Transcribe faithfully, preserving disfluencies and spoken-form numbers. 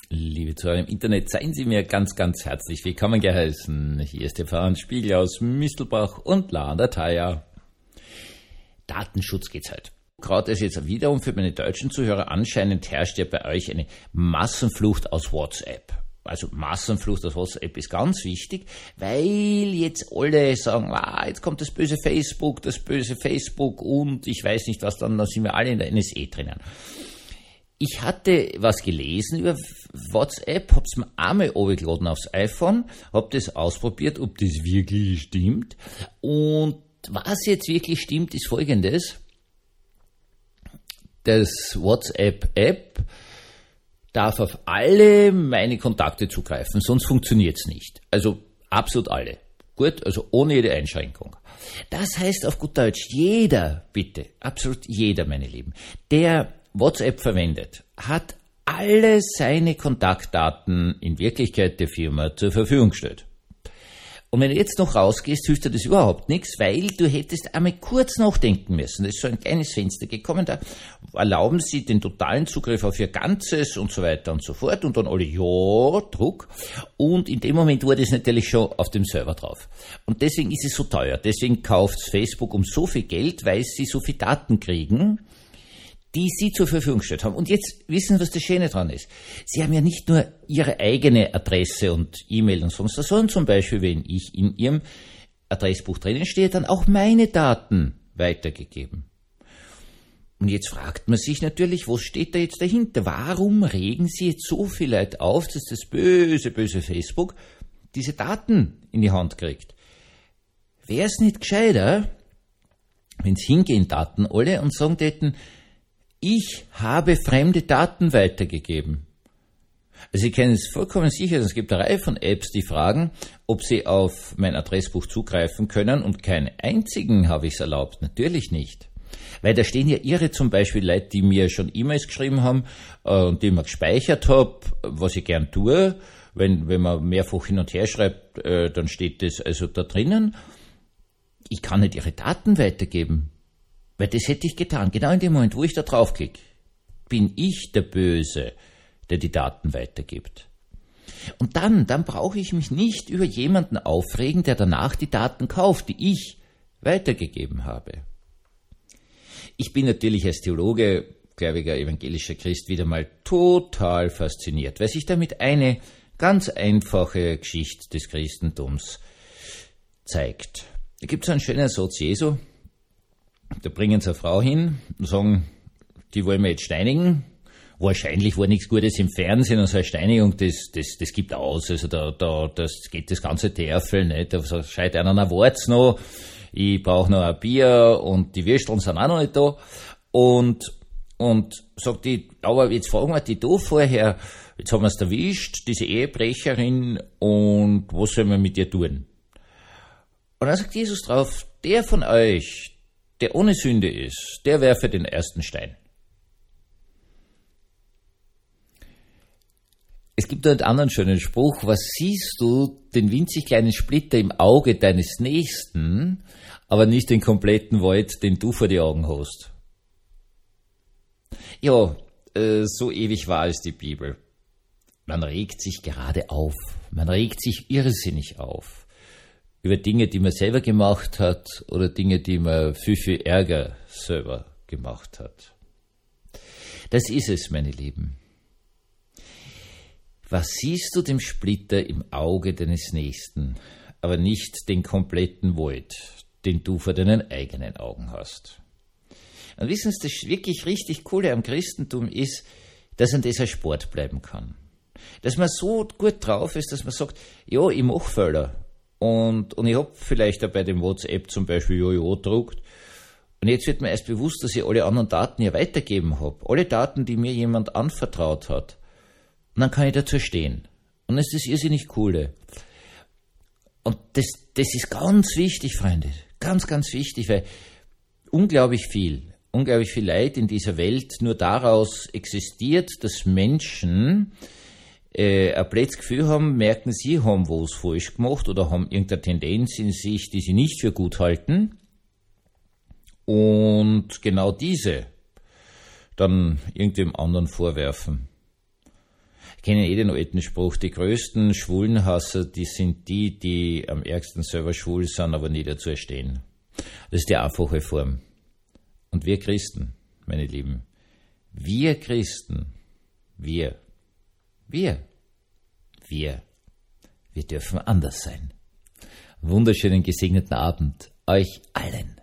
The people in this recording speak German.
Liebe Zuhörer im Internet, seien Sie mir ganz, ganz herzlich willkommen geheißen. Hier ist der Franz Spiegel aus Mistelbach und La Dataya. Datenschutz geht's heute. Gerade ist jetzt wieder und für meine deutschen Zuhörer anscheinend herrscht ja bei euch eine Massenflucht aus WhatsApp. Also Massenflucht aus WhatsApp ist ganz wichtig, weil jetzt alle sagen, ah, jetzt kommt das böse Facebook, das böse Facebook und ich weiß nicht was, dann, dann sind wir alle in der N S A drinnen. Ich hatte was gelesen über WhatsApp, hab's mir einmal runtergeladen aufs iPhone, hab das ausprobiert, ob das wirklich stimmt. Und was jetzt wirklich stimmt, ist Folgendes. Das WhatsApp-App darf auf alle meine Kontakte zugreifen, sonst funktioniert's nicht. Also absolut alle. Gut, also ohne jede Einschränkung. Das heißt auf gut Deutsch, jeder, bitte, absolut jeder, meine Lieben, der WhatsApp verwendet, hat alle seine Kontaktdaten in Wirklichkeit der Firma zur Verfügung gestellt. Und wenn du jetzt noch rausgehst, hilft dir das überhaupt nichts, weil du hättest einmal kurz nachdenken müssen. Da ist so ein kleines Fenster gekommen, da erlauben sie den totalen Zugriff auf ihr Ganzes und so weiter und so fort und dann alle ja, Druck. Und in dem Moment wurde es natürlich schon auf dem Server drauf. Und deswegen ist es so teuer. Deswegen kauft Facebook um so viel Geld, weil sie so viel Daten kriegen, die sie zur Verfügung gestellt haben. Und jetzt wissen Sie, was das Schöne dran ist. Sie haben ja nicht nur Ihre eigene Adresse und E-Mail und sonst was, sondern zum Beispiel, wenn ich in Ihrem Adressbuch drinnen stehe, dann auch meine Daten weitergegeben. Und jetzt fragt man sich natürlich, was steht da jetzt dahinter? Warum regen Sie jetzt so viel Leute auf, dass das böse, böse Facebook diese Daten in die Hand kriegt? Wäre es nicht gescheiter, wenn Sie hingehen, Daten alle, und sagen täten, ich habe fremde Daten weitergegeben. Also Sie können es vollkommen sicher, es gibt eine Reihe von Apps, die fragen, ob Sie auf mein Adressbuch zugreifen können und keinen einzigen habe ich es erlaubt. Natürlich nicht. Weil da stehen ja Ihre zum Beispiel Leute, die mir schon E-Mails geschrieben haben äh, und die ich mir gespeichert habe, was ich gern tue. Wenn, wenn man mehrfach hin und her schreibt, äh, dann steht das also da drinnen. Ich kann nicht Ihre Daten weitergeben. Weil das hätte ich getan. Genau in dem Moment, wo ich da draufklicke, bin ich der Böse, der die Daten weitergibt. Und dann, dann brauche ich mich nicht über jemanden aufregen, der danach die Daten kauft, die ich weitergegeben habe. Ich bin natürlich als Theologe, gläubiger evangelischer Christ, wieder mal total fasziniert, weil sich damit eine ganz einfache Geschichte des Christentums zeigt. Da gibt es einen schönen Satz Jesu. Da bringen sie eine Frau hin und sagen, die wollen wir jetzt steinigen. Wahrscheinlich war nichts Gutes im Fernsehen und so eine Steinigung, das, das, das gibt aus. Also da, da, das geht das ganze Teufel, nicht? Da schreit einer, na, wart's noch, ich brauche noch ein Bier und die Würsteln sind auch noch nicht da. Und, und sagt die, aber jetzt fragen wir die da vorher, jetzt haben wir es erwischt, diese Ehebrecherin, und was sollen wir mit ihr tun? Und dann sagt Jesus drauf, der von euch, der ohne Sünde ist, der werfe den ersten Stein. Es gibt einen anderen schönen Spruch, was siehst du, den winzig kleinen Splitter im Auge deines Nächsten, aber nicht den kompletten Wald, den du vor die Augen hast. Ja, äh, so ewig wahr ist die Bibel. Man regt sich gerade auf, man regt sich irrsinnig auf. Über Dinge, die man selber gemacht hat oder Dinge, die man viel, viel Ärger selber gemacht hat. Das ist es, meine Lieben. Was siehst du dem Splitter im Auge deines Nächsten, aber nicht den kompletten Wald, den du vor deinen eigenen Augen hast? Und wissen Sie, das wirklich richtig Coole am Christentum ist, dass an dieser Sport bleiben kann. Dass man so gut drauf ist, dass man sagt, ja, ich mache Fehler. Und, und ich habe vielleicht auch bei dem WhatsApp zum Beispiel Jojo gedruckt. Und jetzt wird mir erst bewusst, dass ich alle anderen Daten ja weitergeben habe. Alle Daten, die mir jemand anvertraut hat. Und dann kann ich dazu stehen. Und das ist das irrsinnig Coole. Und das, das ist ganz wichtig, Freunde. Ganz, ganz wichtig, weil unglaublich viel, unglaublich viel Leid in dieser Welt nur daraus existiert, dass Menschen Äh, ein blödes Gefühl haben, merken, sie haben was falsch gemacht oder haben irgendeine Tendenz in sich, die sie nicht für gut halten. Und genau diese dann irgendwem anderen vorwerfen. kennen eh den alten Spruch, die größten Schwulenhasser, die sind die, die am ärgsten selber schwul sind, aber nie dazu stehen. Das ist die einfache Form. Und wir Christen, meine Lieben, wir Christen, wir, wir, wir, wir dürfen anders sein. Wunderschönen gesegneten Abend euch allen.